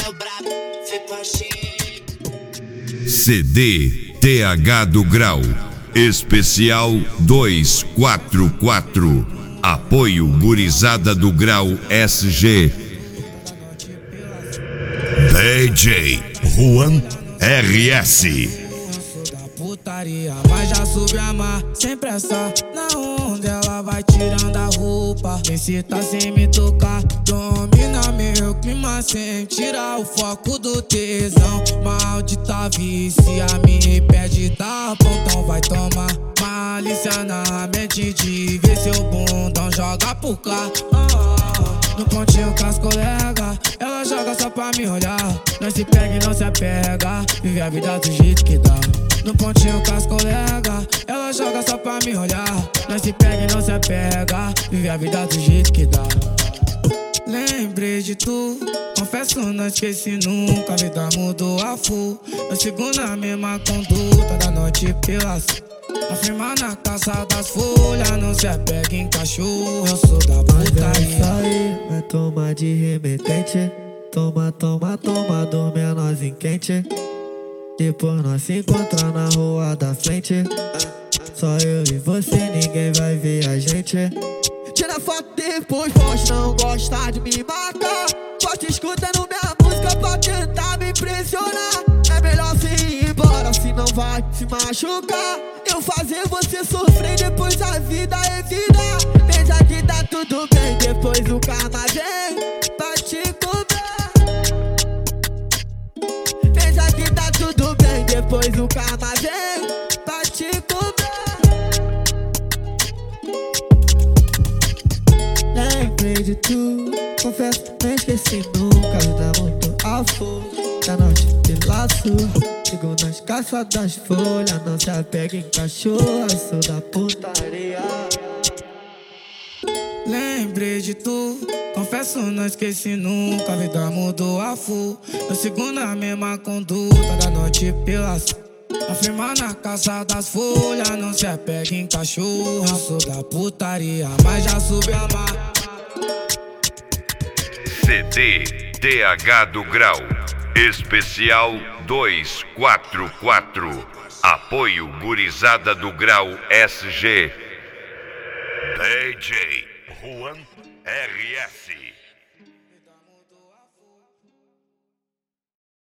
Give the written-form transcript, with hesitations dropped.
é o brabo, fico achei. CD TH do Grau Especial 244. Apoio Gurizada do Grau SG. DJ Juan RS. Putaria, mas já soube amar, sem pressa. Na onda ela vai tirando a roupa. Vem se tá sem me tocar, domina meu clima sem tirar o foco do tesão. Maldita vicia, me pede tá pontão, vai tomar malícia na mente de ver seu bundão joga por cá. No pontinho com as colegas, ela joga só pra me olhar. Nós se pega e não se apega, vive a vida do jeito que dá. No pontinho com as colegas, ela joga só pra me olhar. Nós se pega e não se apega, vive a vida do jeito que dá. Lembrei de tu, confesso não esqueci nunca. A vida mudou a full, eu sigo na mesma conduta da noite pela afirma na caça das folhas, não se apega em cachorro, eu sou da putaria. Vai tomar de remetente, toma, toma, toma, dos menores em quente. Depois nós se encontrar na rua da frente. Só eu e você, ninguém vai ver a gente. Tira foto depois, pode não gostar de me marcar. Pode escutando minha música pra tentar me impressionar. É melhor você ir embora, se não vai se machucar. Eu fazer você sofrer, depois a vida é vida. Pensa que tá tudo bem, depois o karma vem pra te cobrar. Pensa que tá tudo bem, depois o karma vem pra te cobrar. Lembrei de tu, confesso, não esqueci nunca. Vida muito a full, da noite de laço. Sigo nas caças das folhas, não se apega em cachorro, sou da putaria. Lembrei de tu, confesso não esqueci nunca. A vida mudou a full, eu sigo na mesma conduta da noite pela afirma na caça das folhas, não se apega em cachorro, eu sou da putaria, mas já soube amar. CD TH do Grau Especial 244. Apoio Gurizada do Grau SG. DJ Juan RS.